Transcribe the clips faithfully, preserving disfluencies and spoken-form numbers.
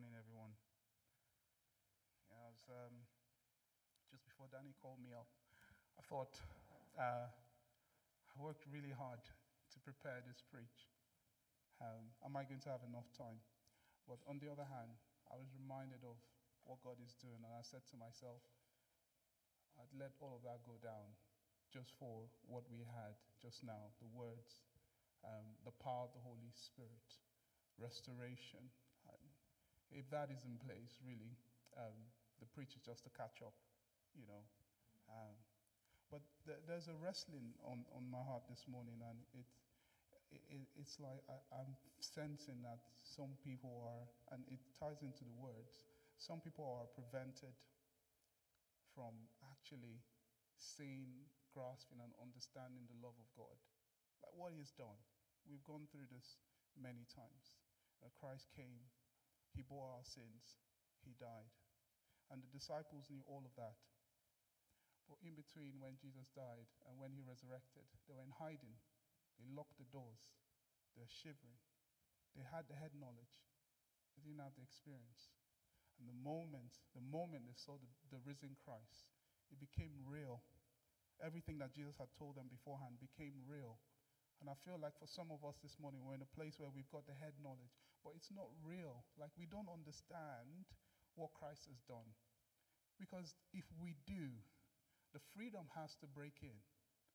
morning, everyone. Yeah, I was, um, just before Danny called me up, I thought uh, I worked really hard to prepare this preach. Um, am I going to have enough time? But on the other hand, I was reminded of what God is doing, and I said to myself, I'd let all of that go down just for what we had just now, the words, um, the power of the Holy Spirit, restoration. And if that is in place, really, um, the preach is just to catch up, you know. Um, but th- there's a wrestling on, on my heart this morning, and it, it it's like I, I'm sensing that some people are, and it ties into the words, some people are prevented from actually seeing, grasping, and understanding the love of God. Like what He has done. We've gone through this many times. Uh, Christ came, He bore our sins, He died. And the disciples knew all of that. But in between when Jesus died and when He resurrected, they were in hiding. They locked the doors. They were shivering. They had the head knowledge. They didn't have the experience. And the moment, the moment they saw the, the risen Christ, it became real. Everything that Jesus had told them beforehand became real. And I feel like for some of us this morning, we're in a place where we've got the head knowledge, but it's not real. Like we don't understand what Christ has done. Because if we do, the freedom has to break in.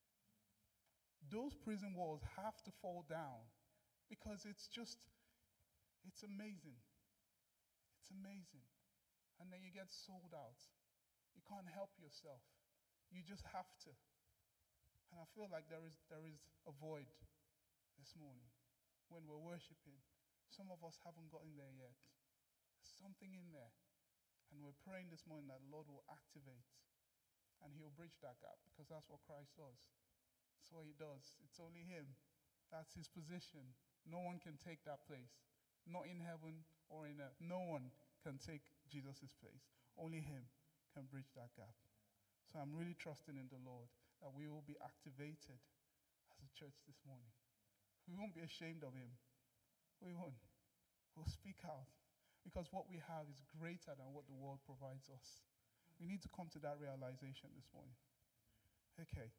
Those prison walls have to fall down because it's just, it's amazing. It's amazing. And then you get sold out. You can't help yourself. You just have to. And I feel like there is there is a void this morning when we're worshiping. Some of us haven't gotten there yet. There's something in there. And we're praying this morning that the Lord will activate and He'll bridge that gap because that's what Christ does. That's what He does. It's only Him. That's His position. No one can take that place. Not in heaven or in earth. No one can take Jesus' place. Only Him can bridge that gap. So I'm really trusting in the Lord that we will be activated as a church this morning. We won't be ashamed of Him. We won't. We'll speak out because what we have is greater than what the world provides us. We need to come to that realization this morning. Okay.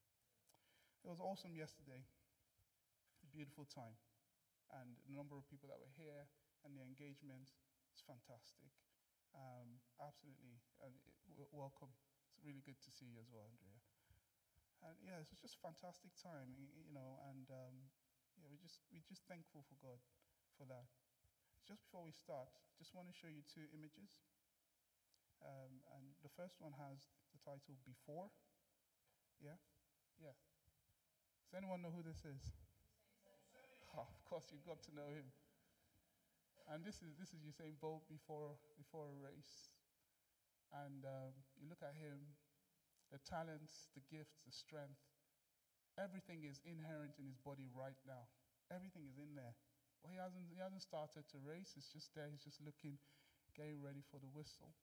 It was awesome yesterday. A beautiful time. And the number of people that were here and the engagement is fantastic. Um, absolutely. And it, w- welcome. It's really good to see you as well, Andrea. And yeah, it's just a fantastic time, you know, and um, yeah, we just we're just thankful for God for that. Just before we start, just want to show you two images. Um, and the first one has the title Before. Yeah? Yeah. Does anyone know who this is? Oh, of course, you've got to know him. And this is this is Usain Bolt before before a race. And um, you look at him, the talents, the gifts, the strength, everything is inherent in his body right now. Everything is in there. Well, he hasn't he hasn't started to race. It's just there. He's just looking, getting ready for the whistle.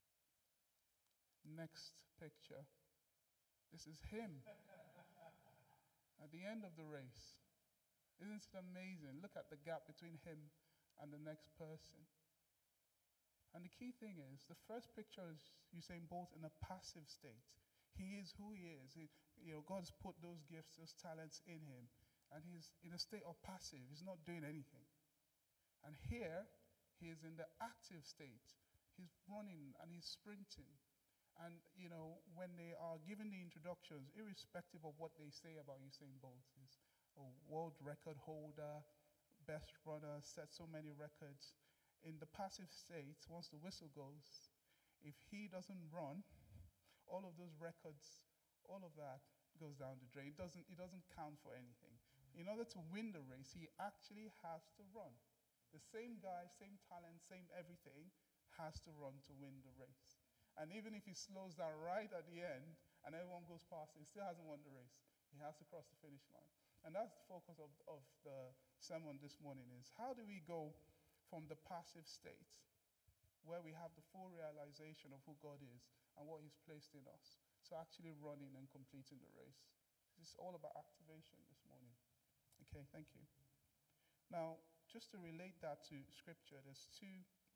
Next picture. This is him at the end of the race. Isn't it amazing? Look at the gap between him and the next person. And the key thing is, the first picture is Usain Bolt in a passive state. He is who he is. He, you know, God's put those gifts, those talents in him, and he's in a state of passive. He's not doing anything. And here, he is in the active state. He's running and he's sprinting. And, you know, when they are given the introductions, irrespective of what they say about Usain Bolt, he's a world record holder, best runner, set so many records. In the passive state, once the whistle goes, if he doesn't run, all of those records, all of that goes down the drain. It doesn't, it doesn't count for anything. In order to win the race, he actually has to run. The same guy, same talent, same everything, has to run to win the race. And even if he slows down right at the end and everyone goes past, he still hasn't won the race. He has to cross the finish line. And that's the focus of, of the sermon this morning is how do we go from the passive state where we have the full realization of who God is and what He's placed in us, so actually running and completing the race. It's all about activation this morning. Okay, thank you. Now, just to relate that to Scripture, there's two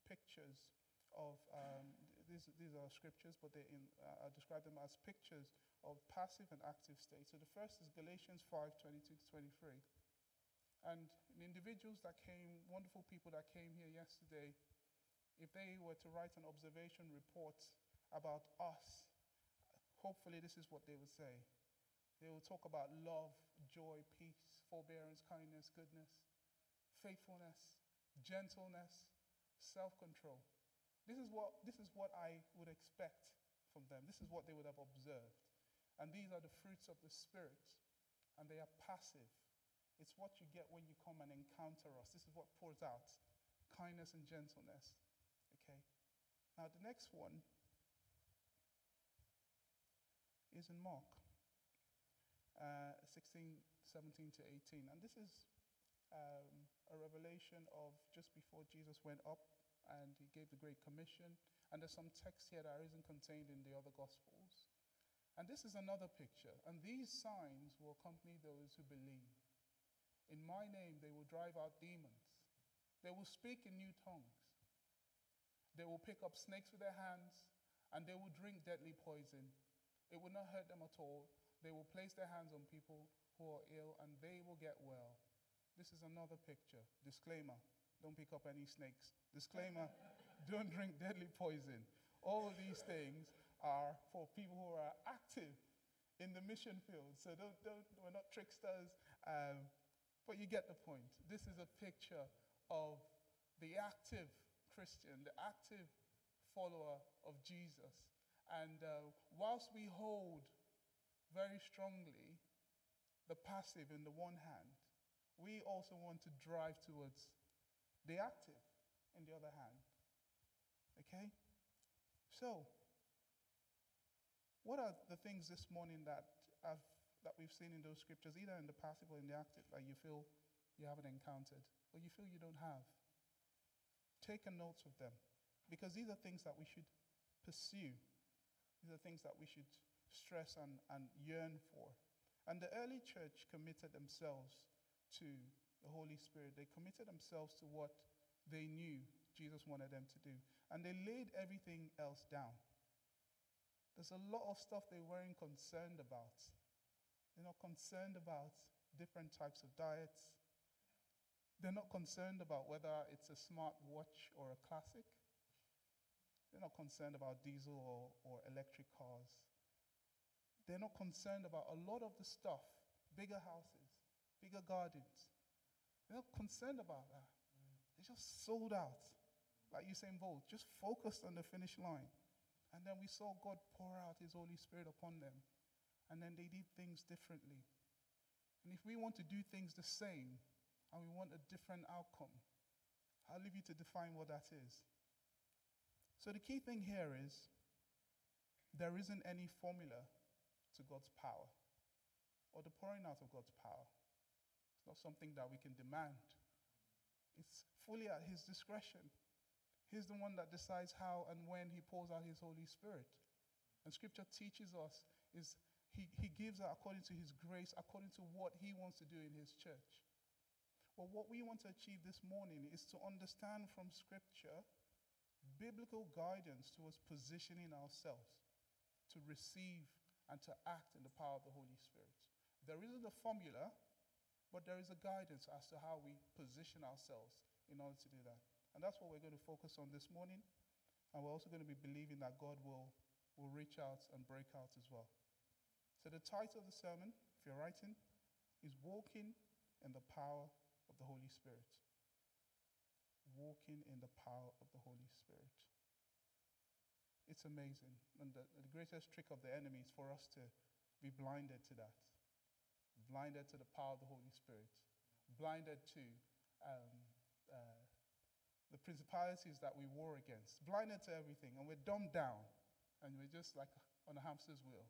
pictures of, um, these, these are scriptures, but they in, uh, I describe them as pictures of passive and active states. So the first is Galatians five, twenty-two to twenty-three. And the individuals that came, wonderful people that came here yesterday, if they were to write an observation report about us, hopefully this is what they would say. They will talk about love, joy, peace, forbearance, kindness, goodness, faithfulness, gentleness, self-control. This is what this is what I would expect from them. This is what they would have observed. And these are the fruits of the Spirit, and they are passive. It's what you get when you come and encounter us. This is what pours out, kindness and gentleness. Okay. Now the next one is in Mark uh, sixteen, seventeen to eighteen. And this is um, a revelation of just before Jesus went up and he gave the Great Commission. And there's some text here that isn't contained in the other Gospels. And this is another picture. And these signs will accompany those who believe. In my name, they will drive out demons. They will speak in new tongues. They will pick up snakes with their hands, and they will drink deadly poison. It will not hurt them at all. They will place their hands on people who are ill, and they will get well. This is another picture. Disclaimer, don't pick up any snakes. Disclaimer, don't drink deadly poison. All of these things are for people who are active in the mission field. So don't, don't, we're not tricksters, um, but you get the point. This is a picture of the active Christian, the active follower of Jesus. And uh, whilst we hold very strongly the passive in the one hand, we also want to drive towards the active in the other hand. Okay? So, what are the things this morning that I've, that we've seen in those scriptures, either in the passive or in the active, that you feel you haven't encountered, or you feel you don't have? Take a note of them, because these are things that we should pursue. These are things that we should stress and, and yearn for. And the early church committed themselves to the Holy Spirit. They committed themselves to what they knew Jesus wanted them to do. And they laid everything else down. There's a lot of stuff they weren't concerned about. They're not concerned about different types of diets. They're not concerned about whether it's a smart watch or a classic. They're not concerned about diesel or, or electric cars. They're not concerned about a lot of the stuff, bigger houses, bigger gardens. They're not concerned about that. Mm. They just sold out, like Usain Bolt, just focused on the finish line. And then we saw God pour out his Holy Spirit upon them. And then they did things differently. And if we want to do things the same, and we want a different outcome, I'll leave you to define what that is. So the key thing here is, there isn't any formula to God's power, or the pouring out of God's power. It's not something that we can demand. It's fully at his discretion. He's the one that decides how and when he pours out his Holy Spirit. And scripture teaches us is he, he gives out according to his grace, according to what he wants to do in his church. But what we want to achieve this morning is to understand from scripture biblical guidance towards positioning ourselves to receive and to act in the power of the Holy Spirit. There isn't a formula, but there is a guidance as to how we position ourselves in order to do that. And that's what we're going to focus on this morning. And we're also going to be believing that God will, will reach out and break out as well. So the title of the sermon, if you're writing, is Walking in the Power of the Holy Spirit. Walking in the power of the Holy Spirit. It's amazing. And the, the greatest trick of the enemy is for us to be blinded to that. Blinded to the power of the Holy Spirit. Blinded to um, uh, the principalities that we war against. Blinded to everything. And we're dumbed down. And we're just like on a hamster's wheel.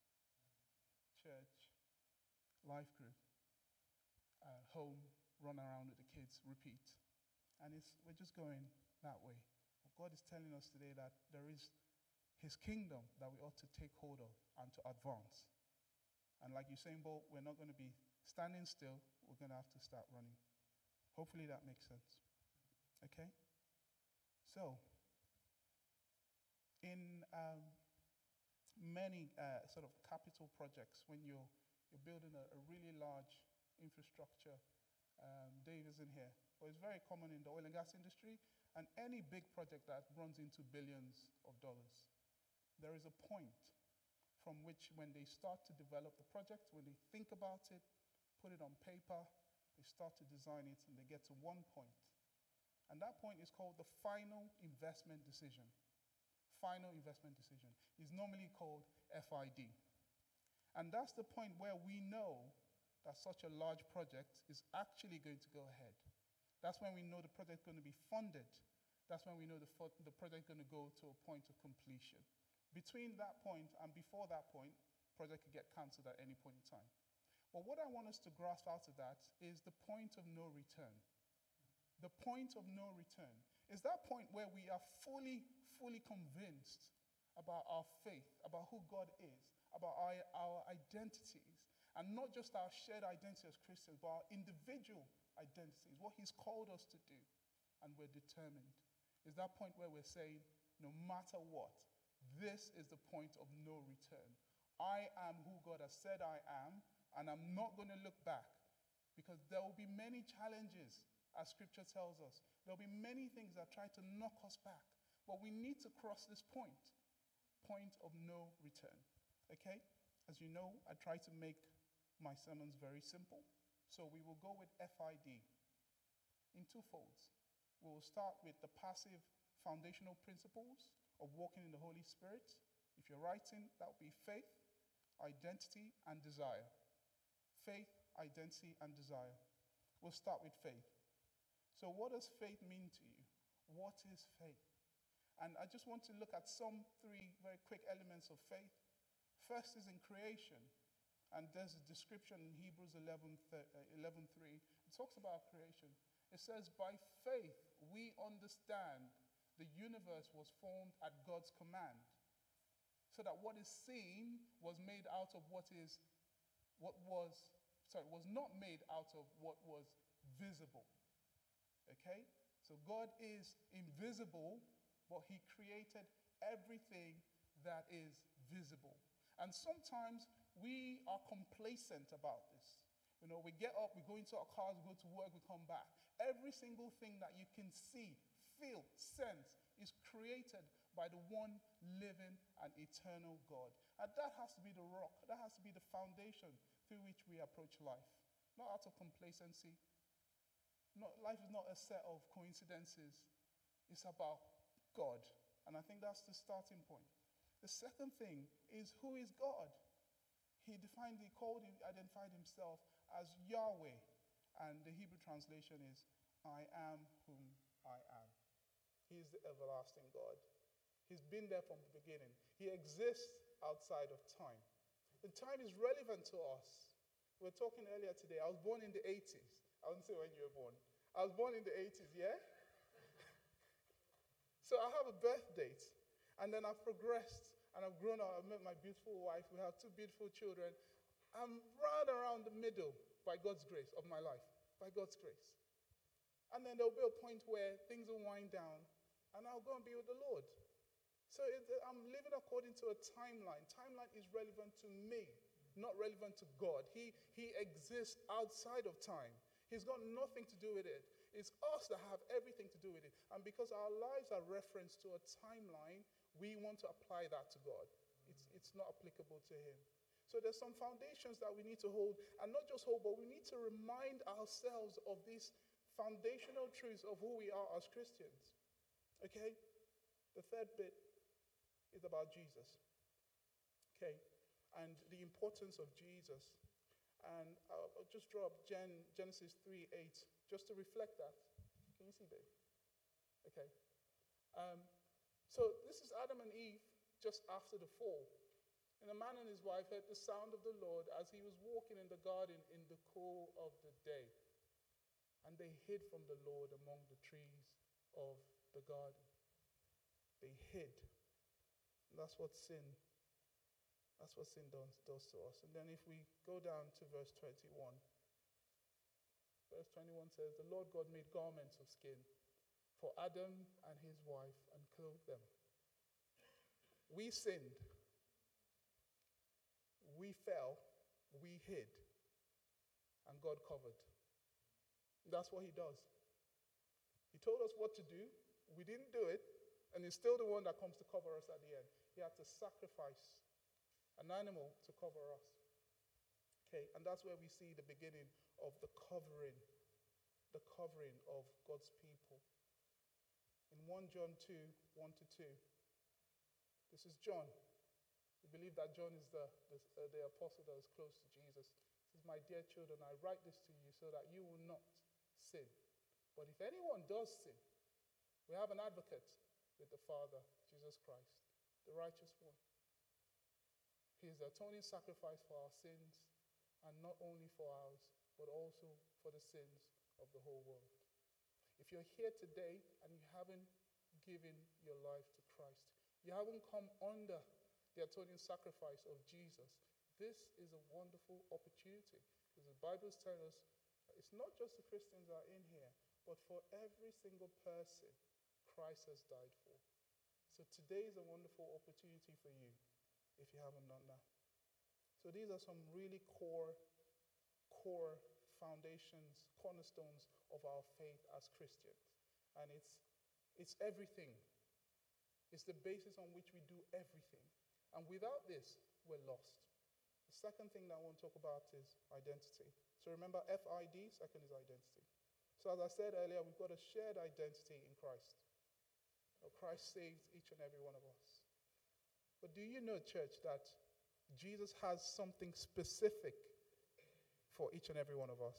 Church, life group, uh, home, run around with the kids, repeat. And it's, we're just going that way. But God is telling us today that there is his kingdom that we ought to take hold of and to advance. And like Usain Bolt, we're not going to be standing still. We're going to have to start running. Hopefully that makes sense. Okay? So, in um, many uh, sort of capital projects, when you're, you're building a, a really large infrastructure, um, Dave isn't here, but it's very common in the oil and gas industry, and any big project that runs into billions of dollars. There is a point from which when they start to develop the project, when they think about it, put it on paper, they start to design it, and they get to one point. And that point is called the final investment decision. Final investment decision is normally called F I D. And that's the point where we know that such a large project is actually going to go ahead. That's when we know the project is going to be funded. That's when we know the, fo- the project is going to go to a point of completion. Between that point and before that point, project could get cancelled at any point in time. But what I want us to grasp out of that is the point of no return. The point of no return is that point where we are fully, fully convinced about our faith, about who God is, about our, our identities, and not just our shared identity as Christians, but our individual identities, what He's called us to do, and we're determined. Is that point where we're saying, no matter what, this is the point of no return. I am who God has said I am, and I'm not going to look back, because there will be many challenges, as Scripture tells us. There will be many things that try to knock us back, but we need to cross this point, point of no return. Okay? As you know, I try to make my sermons very simple, so we will go with F I D in two folds. We will start with the passive foundational principles of walking in the Holy Spirit. If you're writing, that would be faith, identity, and desire. Faith, identity, and desire. We'll start with faith. So what does faith mean to you? What is faith? And I just want to look at some three very quick elements of faith. First is in creation. And there's a description in Hebrews eleven three. It talks about creation. It says, by faith we understand the universe was formed at God's command, so that what is seen was made out of what is, what was, sorry, was not made out of what was visible. Okay? So God is invisible, but He created everything that is visible. And sometimes we are complacent about this. You know, we get up, we go into our cars, we go to work, we come back. Every single thing that you can see, feel, sense is created by the one living and eternal God. And that has to be the rock, that has to be the foundation through which we approach life. Not out of complacency. Not, life is not a set of coincidences. It's about God. And I think that's the starting point. The second thing is, who is God? He defined, he called, he identified himself as Yahweh. And the Hebrew translation is, I am whom I am. He is the everlasting God. He's been there from the beginning. He exists outside of time. The time is relevant to us. We were talking earlier today. I was born in the eighties. I wouldn't say when you were born. I was born in the eighties, yeah? So I have a birth date. And then I've progressed and I've grown up. I've met my beautiful wife. We have two beautiful children. I'm right around the middle, by God's grace, of my life. By God's grace. And then there'll be a point where things will wind down and I'll go and be with the Lord. So it, I'm living according to a timeline. Timeline is relevant to me, not relevant to God. He, he exists outside of time. He's got nothing to do with it. It's us that have everything to do with it. And because our lives are referenced to a timeline, we want to apply that to God. It's, it's not applicable to Him. So there's some foundations that we need to hold, and not just hold, but we need to remind ourselves of these foundational truths of who we are as Christians. Okay? The third bit is about Jesus. Okay? And the importance of Jesus. And I'll, I'll just draw up Gen, Genesis three eight, just to reflect that. Can you see, babe? Okay. Um, so this is Adam and Eve just after the fall. And the man and his wife heard the sound of the Lord as he was walking in the garden in the cool of the day. And they hid from the Lord among the trees of the garden. They hid. And that's what sin, that's what sin does, does to us. And then if we go down to verse twenty-one. Verse twenty-one says, the Lord God made garments of skin for Adam and his wife and clothed them. We sinned. We fell. We hid. And God covered. That's what he does. He told us what to do. We didn't do it. And he's still the one that comes to cover us at the end. He had to sacrifice an animal to cover us. Okay, and that's where we see the beginning of the covering, the covering of God's people. In First John two, one to two, this is John. We believe that John is the, the, uh, the apostle that is close to Jesus. He says, my dear children, I write this to you so that you will not sin. But if anyone does sin, we have an advocate with the Father, Jesus Christ, the righteous one. He is the atoning sacrifice for our sins, and not only for ours, but also for the sins of the whole world. If you're here today and you haven't given your life to Christ, you haven't come under the atoning sacrifice of Jesus, this is a wonderful opportunity. Because the Bible tells us that it's not just the Christians that are in here, but for every single person Christ has died for. So today is a wonderful opportunity for you if you haven't done that. So these are some really core, core foundations, cornerstones of our faith as Christians. And it's, it's everything. It's the basis on which we do everything. And without this, we're lost. The second thing that I want to talk about is identity. So remember F I D, second is identity. So as I said earlier, we've got a shared identity in Christ. Christ saves each and every one of us. But do you know, church, that Jesus has something specific for each and every one of us?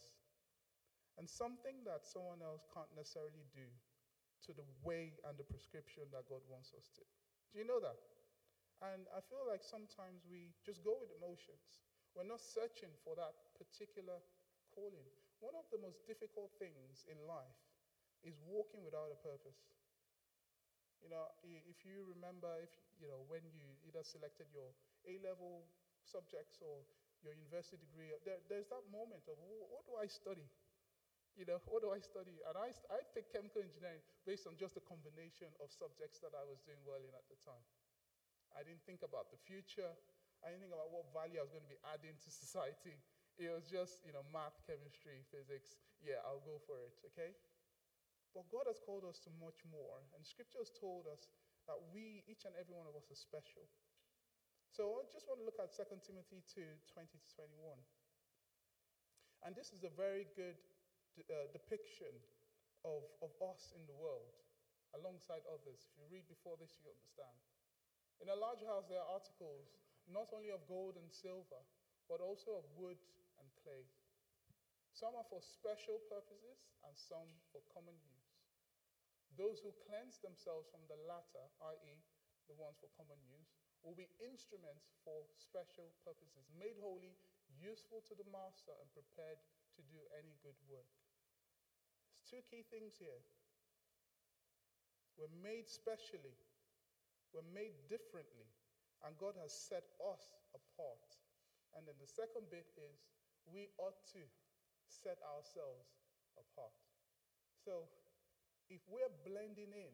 And something that someone else can't necessarily do to the way and the prescription that God wants us to. Do you know that? And I feel like sometimes we just go with emotions. We're not searching for that particular calling. One of the most difficult things in life is walking without a purpose. You know, if you remember, if you know, when you either selected your A-level subjects or your university degree, there, there's that moment of, what do I study? You know, what do I study? And I, I picked chemical engineering based on just a combination of subjects that I was doing well in at the time. I didn't think about the future. I didn't think about what value I was going to be adding to society. It was just, you know, math, chemistry, physics. Yeah, I'll go for it, okay? But God has called us to much more. And Scripture has told us that we, each and every one of us, are special. So I just want to look at Second Timothy two, twenty to twenty-one. And this is a very good uh, depiction of, of us in the world, alongside others. If you read before this, you understand. In a large house, there are articles not only of gold and silver, but also of wood and clay. Some are for special purposes and some for common use. Those who cleanse themselves from the latter, that is the ones for common use, will be instruments for special purposes, made holy, useful to the master, and prepared to do any good work. There's two key things here. We're made specially. We're made differently. And God has set us apart. And then the second bit is we ought to set ourselves apart. So if we're blending in,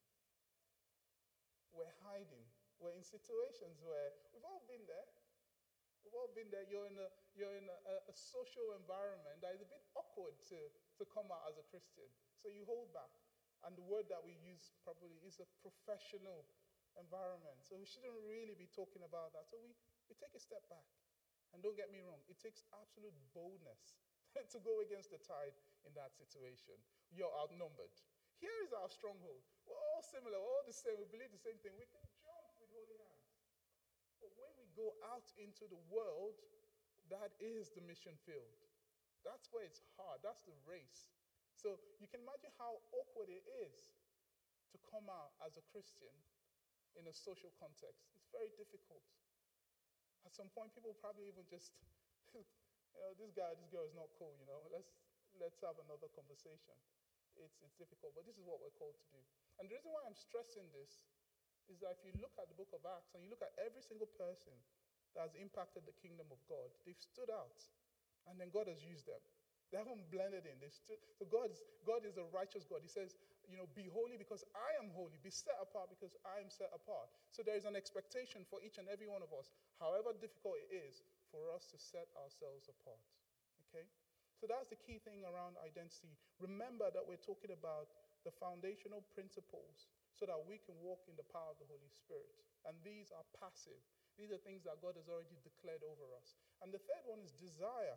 we're hiding. We're in situations where we've all been there. We've all been there. You're in a, you're in a, a social environment that is a bit awkward to, to come out as a Christian. So you hold back. And the word that we use probably is a professional environment. So we shouldn't really be talking about that. So we, we take a step back. And don't get me wrong, it takes absolute boldness to go against the tide in that situation. You're outnumbered. Here is our stronghold. We're all similar, we're all the same, we believe the same thing. We can jump with holy hands. But when we go out into the world, that is the mission field. That's where it's hard. That's the race. So you can imagine how awkward it is to come out as a Christian in a social context. It's very difficult. At some point, people probably even just, you know, this guy, this girl is not cool, you know. Let's let's have another conversation. It's it's difficult, but this is what we're called to do. And the reason why I'm stressing this is that if you look at the book of Acts and you look at every single person that has impacted the kingdom of God, they've stood out, and then God has used them. They haven't blended in. They stood, so God is, God is a righteous God. He says, you know, be holy because I am holy. Be set apart because I am set apart. So there is an expectation for each and every one of us, however difficult it is, for us to set ourselves apart. Okay? So that's the key thing around identity. Remember that we're talking about the foundational principles so that we can walk in the power of the Holy Spirit. And these are passive. These are things that God has already declared over us. And the third one is desire.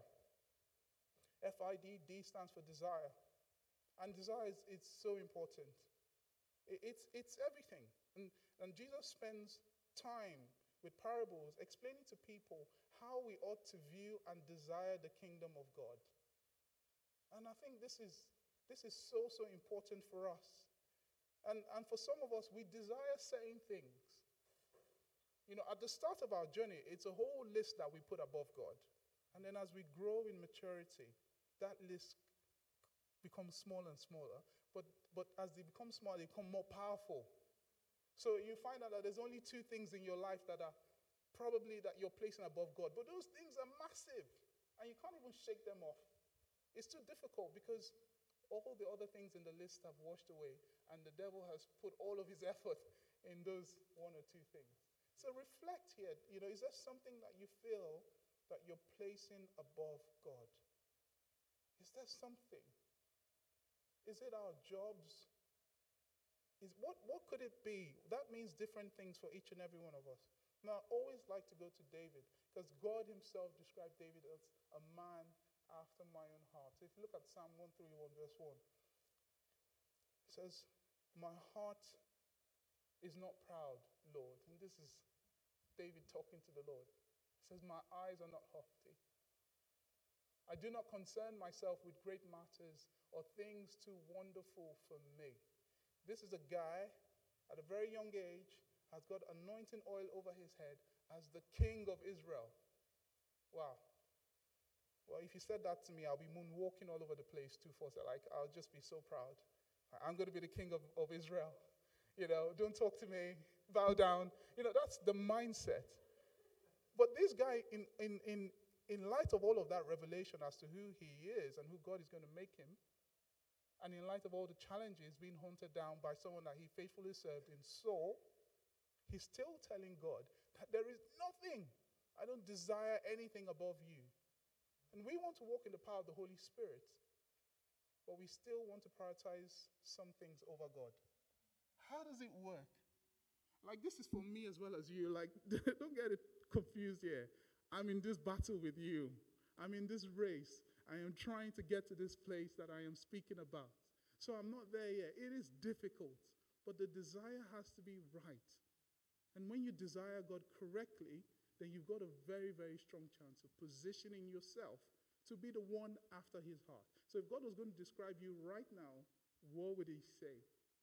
F I D, D stands for desire. And desire is it's so important. It, it's, it's everything. And, and Jesus spends time with parables explaining to people how we ought to view and desire the kingdom of God. And I think this is, this is so, so important for us. And, and for some of us, we desire certain things. You know, at the start of our journey, it's a whole list that we put above God. And then as we grow in maturity, that list becomes smaller and smaller. But, but as they become smaller, they become more powerful. So you find out that there's only two things in your life that are probably that you're placing above God. But those things are massive. And you can't even shake them off. It's too difficult because all the other things in the list have washed away. And the devil has put all of his effort in those one or two things. So reflect here. You know, is there something that you feel that you're placing above God? Is there something? Is it our jobs? Is what, what could it be? That means different things for each and every one of us. Now, I always like to go to David because God himself described David as a man after my own heart. So if you look at Psalm one thirty-one, verse one, it says, my heart is not proud, Lord. And this is David talking to the Lord. He says, my eyes are not lofty. I do not concern myself with great matters or things too wonderful for me. This is a guy at a very young age, has got anointing oil over his head as the king of Israel. Wow. Well, if you said that to me, I'll be moonwalking all over the place too for like I'll just be so proud. I'm going to be the king of, of Israel. You know, don't talk to me, bow down. You know, that's the mindset. But this guy, in, in, in, in light of all of that revelation as to who he is and who God is going to make him, and in light of all the challenges being hunted down by someone that he faithfully served in Saul, he's still telling God that there is nothing. I don't desire anything above you. And we want to walk in the power of the Holy Spirit, but we still want to prioritize some things over God. How does it work? Like, this is for me as well as you. Like, don't get it confused here. I'm in this battle with you. I'm in this race. I am trying to get to this place that I am speaking about. So I'm not there yet. It is difficult, but the desire has to be right. And when you desire God correctly, then you've got a very, very strong chance of positioning yourself to be the one after his heart. So if God was going to describe you right now, what would he say?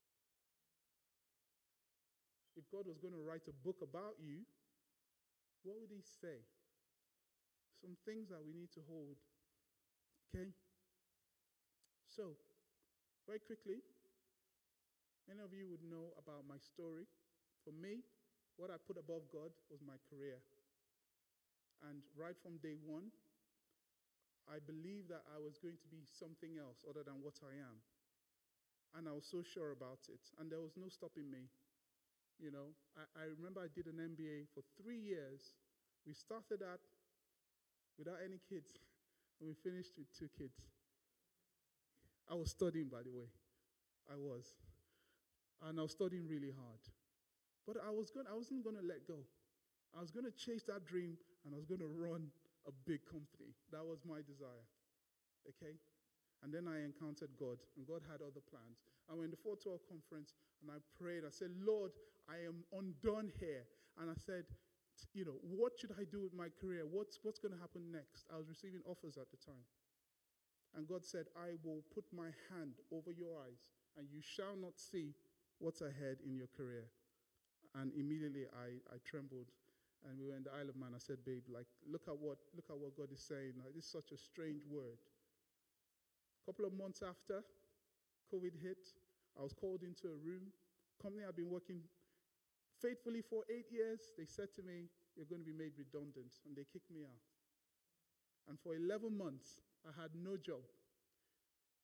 If God was going to write a book about you, what would he say? Some things that we need to hold. Okay? So, very quickly, many of you would know about my story. For me, what I put above God was my career. And right from day one, I believed that I was going to be something else other than what I am. And I was so sure about it. And there was no stopping me. You know, I, I remember I did an M B A for three years. We started that without any kids. And we finished with two kids. I was studying, by the way. I was. And I was studying really hard. But I, was going, I wasn't going to let go. I was going to chase that dream, and I was going to run a big company. That was my desire. Okay? And then I encountered God, and God had other plans. I went to the four twelve conference, and I prayed. I said, Lord, I am undone here. And I said, you know, what should I do with my career? What's, what's going to happen next? I was receiving offers at the time. And God said, I will put my hand over your eyes, and you shall not see what's ahead in your career. And immediately I, I trembled. And we were in the Isle of Man. I said, babe, like, look at what, look at what God is saying. Like, this is such a strange word. A couple of months after COVID hit, I was called into a room. Company I've been working faithfully for eight years. They said to me, you're going to be made redundant. And they kicked me out. And for eleven months, I had no job.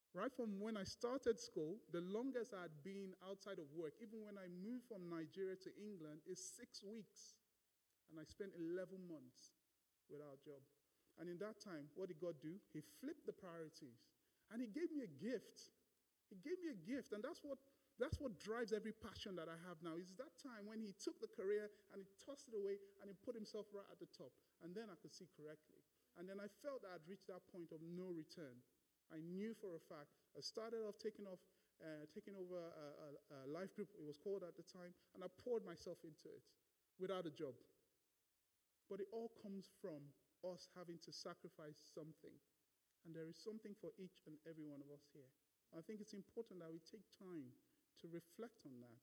Right from when I started school, the longest I had been outside of work, even when I moved from Nigeria to England, is six weeks. And I spent eleven months without a job. And in that time, what did God do? He flipped the priorities. And he gave me a gift. He gave me a gift. And that's what, that's what drives every passion that I have now. It's that time when he took the career and he tossed it away and he put himself right at the top. And then I could see correctly. And then I felt that I'd reached that point of no return. I knew for a fact. I started off taking off, uh, taking over a, a, a life group, it was called at the time, and I poured myself into it without a job. But it all comes from us having to sacrifice something. And there is something for each and every one of us here. I think it's important that we take time to reflect on that.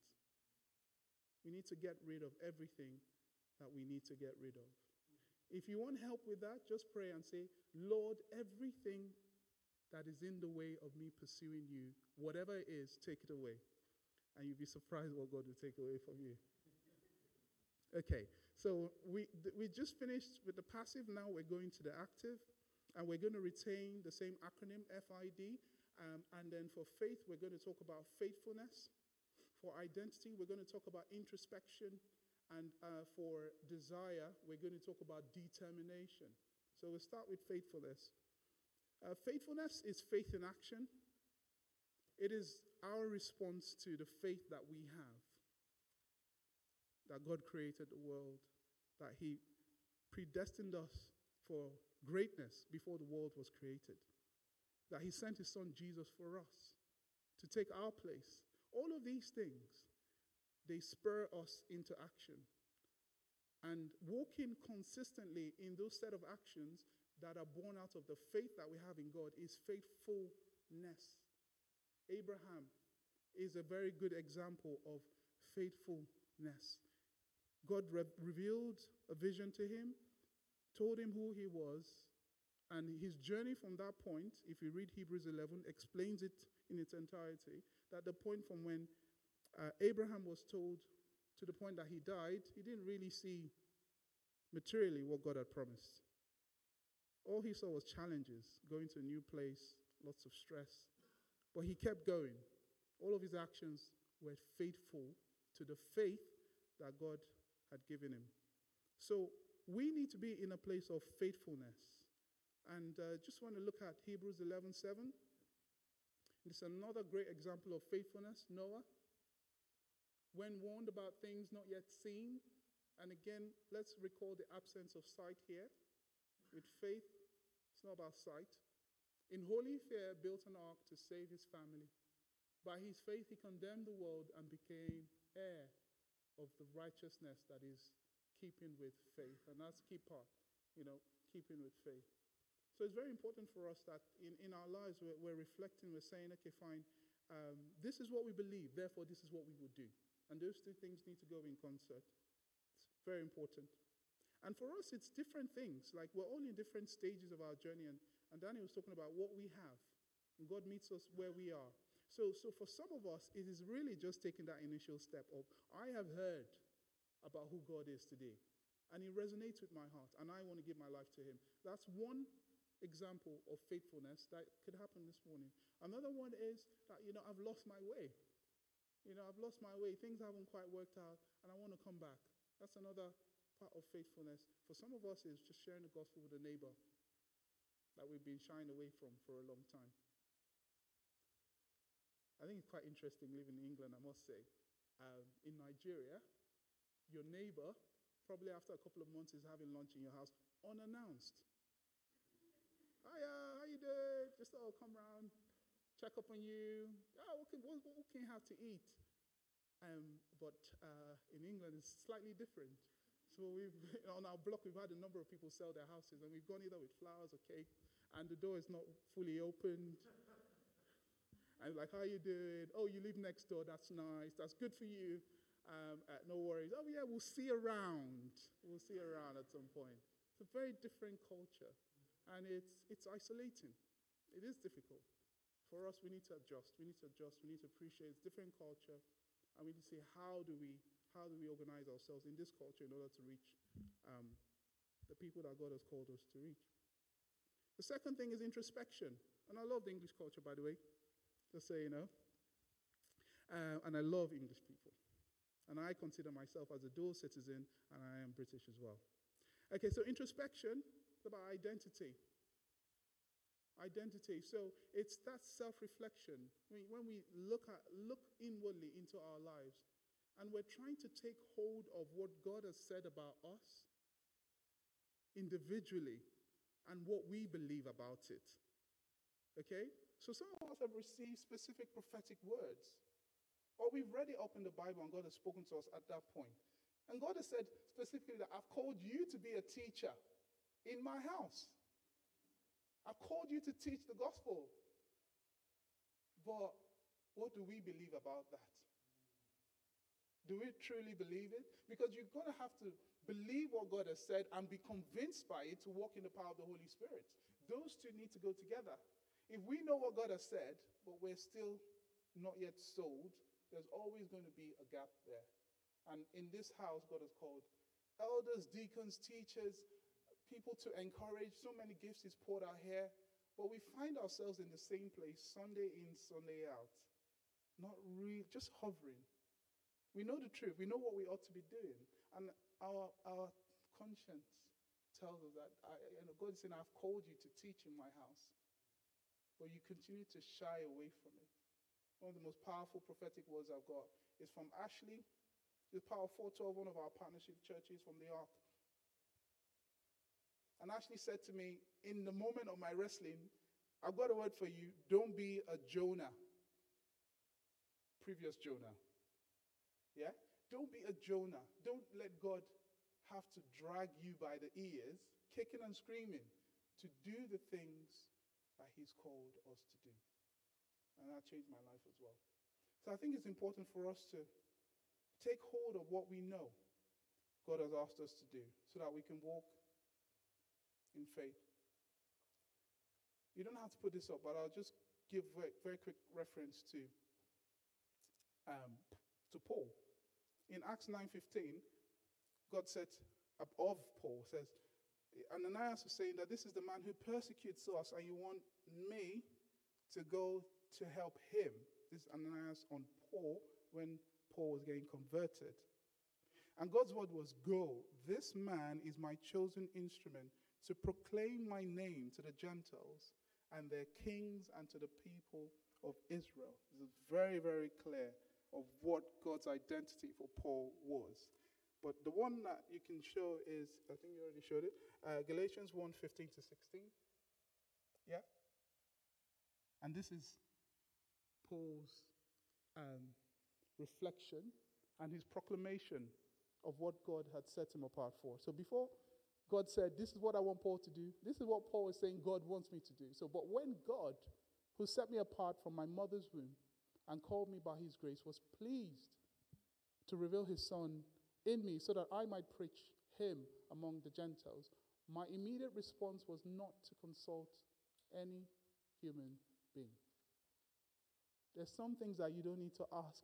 We need to get rid of everything that we need to get rid of. If you want help with that, just pray and say, Lord, everything that is in the way of me pursuing you, whatever it is, take it away. And you'll be surprised what God will take away from you. Okay, so we, th- we just finished with the passive. Now we're going to the active. And we're going to retain the same acronym, F I D. Um, and then for faith, we're going to talk about faithfulness. For identity, we're going to talk about introspection. And uh, for desire, we're going to talk about determination. So we'll start with faithfulness. Uh, faithfulness is faith in action. It is our response to the faith that we have. That God created the world. That he predestined us for greatness before the world was created. That he sent his son Jesus for us to take our place. All of these things, they spur us into action. And walking consistently in those set of actions that are born out of the faith that we have in God is faithfulness. Abraham is a very good example of faithfulness. God re- revealed a vision to him, told him who he was, and his journey from that point, if you read Hebrews eleven, explains it in its entirety, that the point from when uh, Abraham was told to the point that he died, he didn't really see materially what God had promised. All he saw was challenges, going to a new place, lots of stress. But he kept going. All of his actions were faithful to the faith that God had given him. So we need to be in a place of faithfulness. And uh, just want to look at Hebrews eleven seven. It's another great example of faithfulness. Noah, when warned about things not yet seen, and again, let's recall the absence of sight here. With faith, it's not about sight. In holy fear, built an ark to save his family. By his faith, he condemned the world and became heir of the righteousness that is keeping with faith. And that's key part, you know, keeping with faith. So it's very important for us that in, in our lives, we're, we're reflecting, we're saying, okay, fine, um, this is what we believe, therefore this is what we would do. And those two things need to go in concert. It's very important. And for us, it's different things. Like, we're all in different stages of our journey. And, and Danny was talking about what we have. And God meets us where we are. So, so for some of us, it is really just taking that initial step of, I have heard about who God is today. And he resonates with my heart. And I want to give my life to him. That's one example of faithfulness that could happen this morning. Another one is that, you know, I've lost my way. You know, I've lost my way. Things haven't quite worked out. And I want to come back. That's another part of faithfulness. For some of us, it's just sharing the gospel with a neighbor that we've been shying away from for a long time. I think it's quite interesting living in England, I must say. Um, in Nigeria, your neighbor, probably after a couple of months, is having lunch in your house unannounced. Hiya, how you doing? Just thought I'll come round, check up on you. Oh, what can, what, what can you have to eat? Um, but uh, in England, it's slightly different. So we've, on our block, we've had a number of people sell their houses, and we've gone either with flowers or cake, and the door is not fully opened. And like, how you doing? Oh, you live next door. That's nice. That's good for you. Um, uh, no worries. Oh, yeah, we'll see around. We'll see around at some point. It's a very different culture, and it's it's isolating. It is difficult. For us, we need to adjust. We need to adjust. We need to appreciate it's different culture, and we need to say, how do we how do we organize ourselves in this culture in order to reach um, the people that God has called us to reach? The second thing is introspection. And I love the English culture, by the way. Just so you know. Uh, and I love English people. And I consider myself as a dual citizen, and I am British as well. Okay, so introspection is about identity. Identity. So it's that self-reflection. I mean, when we look at look inwardly into our lives, and we're trying to take hold of what God has said about us individually and what we believe about it. Okay? So some of us have received specific prophetic words. Or we've read it up in the Bible and God has spoken to us at that point. And God has said specifically that I've called you to be a teacher in my house. I've called you to teach the gospel. But what do we believe about that? Do we truly believe it? Because you're going to have to believe what God has said and be convinced by it to walk in the power of the Holy Spirit. Those two need to go together. If we know what God has said, but we're still not yet sold, there's always going to be a gap there. And in this house, God has called elders, deacons, teachers, people to encourage. So many gifts is poured out here. But we find ourselves in the same place, Sunday in, Sunday out. Not really, just hovering. We know the truth. We know what we ought to be doing. And our, our conscience tells us that I, you know, God is saying, I've called you to teach in my house. But you continue to shy away from it. One of the most powerful prophetic words I've got is from Ashley. She's Power four twelve, one of our partnership churches from the Ark. And Ashley said to me, in the moment of my wrestling, I've got a word for you. Don't be a Jonah. Previous Jonah. Yeah? Don't be a Jonah. Don't let God have to drag you by the ears, kicking and screaming, to do the things that he's called us to do. And that changed my life as well. So I think it's important for us to take hold of what we know God has asked us to do so that we can walk in faith. You don't have to put this up, but I'll just give a very, very quick reference to, um, to Paul. In Acts nine fifteen, God said of Paul, says, Ananias was saying that this is the man who persecutes us, and you want me to go to help him. This is Ananias on Paul when Paul was getting converted. And God's word was, go. This man is my chosen instrument to proclaim my name to the Gentiles and their kings and to the people of Israel. This is very, very clear of what God's identity for Paul was. But the one that you can show is, I think you already showed it, uh, Galatians one fifteen to sixteen. Yeah? And this is Paul's um, reflection and his proclamation of what God had set him apart for. So before God said, this is what I want Paul to do, this is what Paul is saying God wants me to do. So, but when God, who set me apart from my mother's womb and called me by his grace, was pleased to reveal his son in me so that I might preach him among the Gentiles, my immediate response was not to consult any human being. There's some things that you don't need to ask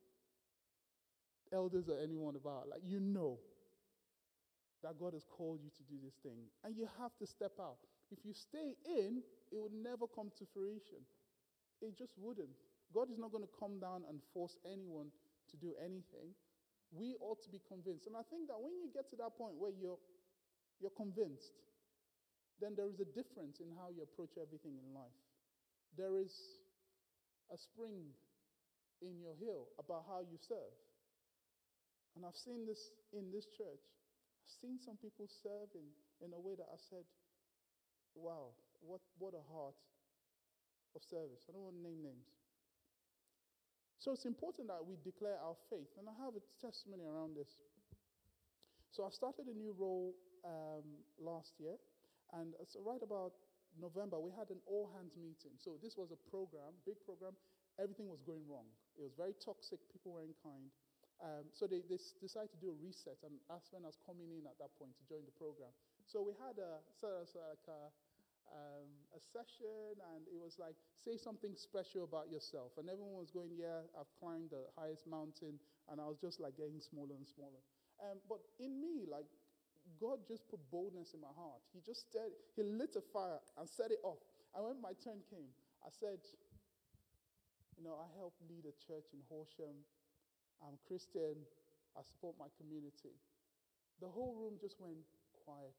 elders or anyone about. Like, you know that God has called you to do this thing, and you have to step out. If you stay in, it would never come to fruition. It just wouldn't. God is not going to come down and force anyone to do anything. We ought to be convinced. And I think that when you get to that point where you're, you're convinced, then there is a difference in how you approach everything in life. There is a spring in your hill about how you serve. And I've seen this in this church. I've seen some people serve in, in a way that I said, wow, what, what a heart of service. I don't want to name names. So it's important that we declare our faith. And I have a testimony around this. So I started a new role um, last year. And so right about November, we had an all-hands meeting. So this was a program, big program. Everything was going wrong. It was very toxic. People weren't kind. Um, so they, they decided to do a reset. And that's when I was coming in at that point to join the program. So we had a sort of like a, Um, a session, and it was like, say something special about yourself. And everyone was going, yeah, I've climbed the highest mountain, and I was just like getting smaller and smaller. Um, but in me, like, God just put boldness in my heart. He just said, he lit a fire and set it off. And when my turn came, I said, You know, I help lead a church in Horsham. I'm Christian. I support my community. The whole room just went quiet.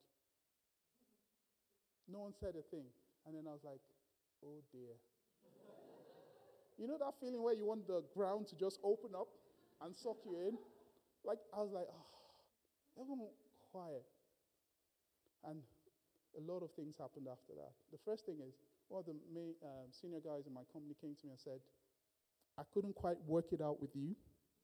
No one said a thing. And then I was like, oh dear. You know that feeling where you want the ground to just open up and suck you in? Like, I was like, oh, everyone quiet. And a lot of things happened after that. The first thing is, one of the main, um, senior guys in my company came to me and said, I couldn't quite work it out with you,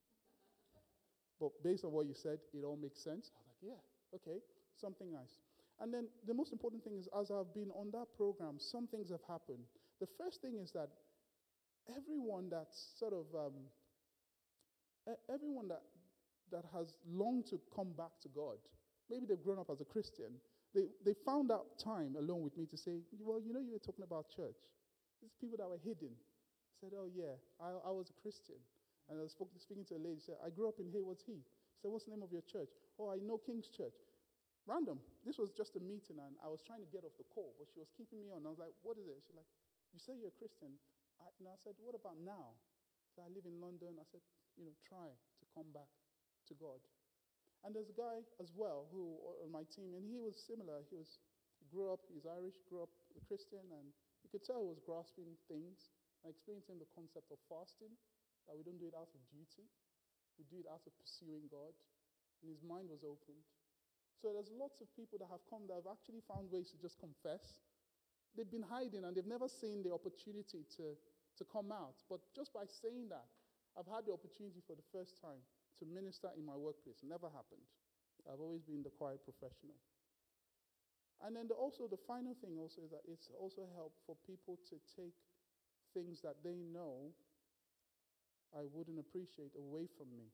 but based on what you said, it all makes sense. I was like, yeah, okay, something nice. And then the most important thing is, as I've been on that program, some things have happened. The first thing is that everyone that's sort of, um, everyone that, that has longed to come back to God, maybe they've grown up as a Christian, they, they found out time alone with me to say, well, you know, you were talking about church. These people that were hidden. I said, oh, yeah, I, I was a Christian. And I was speaking to a lady, she said, I grew up in Haywards Heath. She said, what's the name of your church? Oh, I know King's Church. Random. This was just a meeting, and I was trying to get off the call, but she was keeping me on. I was like, what is it? She's like, you say you're a Christian. I, and I said, what about now? So I live in London. I said, you know, try to come back to God. And there's a guy as well who on my team, and he was similar. He was he grew up, he's Irish, grew up a Christian, and you could tell he was grasping things. I explained to him the concept of fasting, that we don't do it out of duty. We do it out of pursuing God. And his mind was opened. So there's lots of people that have come that have actually found ways to just confess. They've been hiding and they've never seen the opportunity to, to come out. But just by saying that, I've had the opportunity for the first time to minister in my workplace. Never happened. I've always been the quiet professional. And then the, also the final thing also is that it's also helped for people to take things that they know I wouldn't appreciate away from me.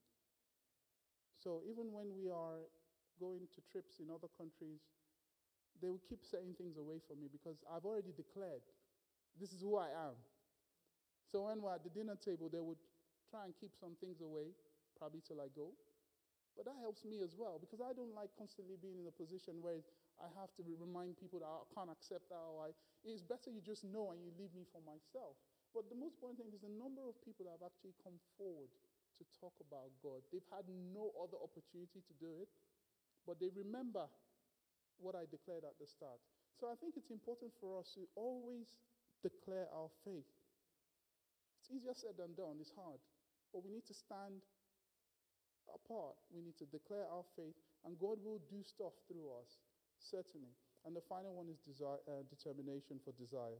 So even when we are going to trips in other countries, they will keep saying things away from me because I've already declared, this is who I am. So when we're at the dinner table, they would try and keep some things away, probably till I go. But that helps me as well because I don't like constantly being in a position where I have to remind people that I can't accept that. Or I, it's better you just know and you leave me for myself. But the most important thing is the number of people that have actually come forward to talk about God. They've had no other opportunity to do it, but they remember what I declared at the start. So I think it's important for us to always declare our faith. It's easier said than done. It's hard. But we need to stand apart. We need to declare our faith, and God will do stuff through us, certainly. And the final one is desire, uh, determination for desire.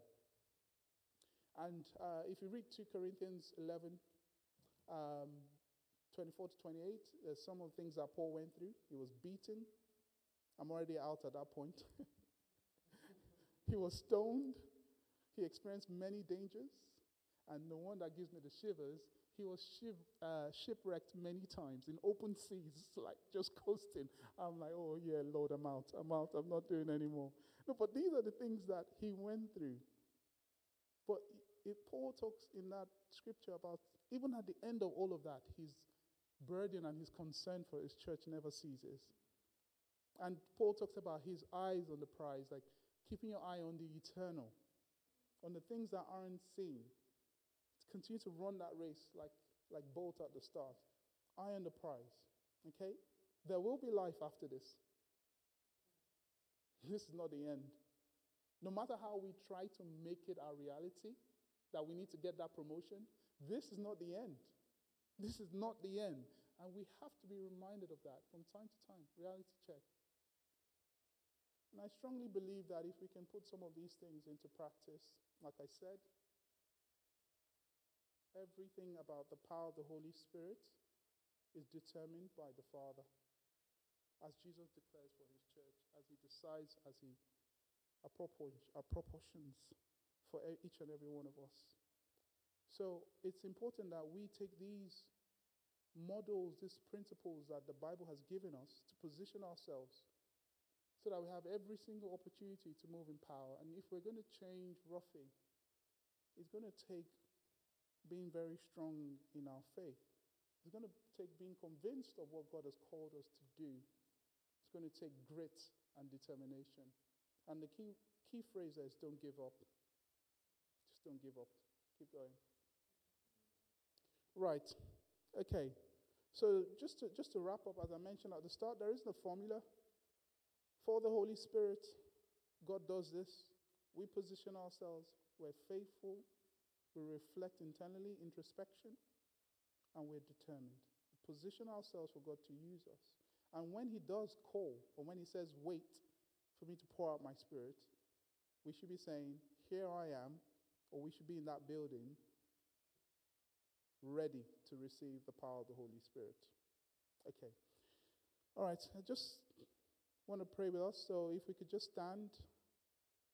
And uh, if you read two Corinthians eleven, um, twenty-four to twenty-eight, there's some of the things that Paul went through. He was beaten. I'm already out at that point. He was stoned. He experienced many dangers. And the one that gives me the shivers, he was shiv- uh, shipwrecked many times in open seas, like just coasting. I'm like, oh yeah, Lord, I'm out. I'm out. I'm not doing anymore. No, but these are the things that he went through. But if Paul talks in that scripture about, even at the end of all of that, his burden and his concern for his church never ceases. And Paul talks about his eyes on the prize, like keeping your eye on the eternal, on the things that aren't seen. Continue to run that race like, like Bolt at the start. Eye on the prize, okay? There will be life after this. This is not the end. No matter how we try to make it our reality, that we need to get that promotion, this is not the end. This is not the end. And we have to be reminded of that from time to time. Reality check. And I strongly believe that if we can put some of these things into practice, like I said, everything about the power of the Holy Spirit is determined by the Father, as Jesus declares for his church, as he decides, as he apportions for each and every one of us. So it's important that we take these models, these principles that the Bible has given us to position ourselves so that we have every single opportunity to move in power. And if we're going to change roughly, it's going to take being very strong in our faith. It's going to take being convinced of what God has called us to do. It's going to take grit and determination. And the key key phrase there is don't give up. Just don't give up. Keep going. Right. Okay. So just to, just to wrap up, as I mentioned at the start, there isn't a formula for the Holy Spirit. God does this. We position ourselves. We're faithful. We reflect internally, introspection, and we're determined. We position ourselves for God to use us. And when he does call, or when he says, wait for me to pour out my Spirit, we should be saying, here I am, or we should be in that building ready to receive the power of the Holy Spirit. Okay. All right. I just want to pray with us. So if we could just stand.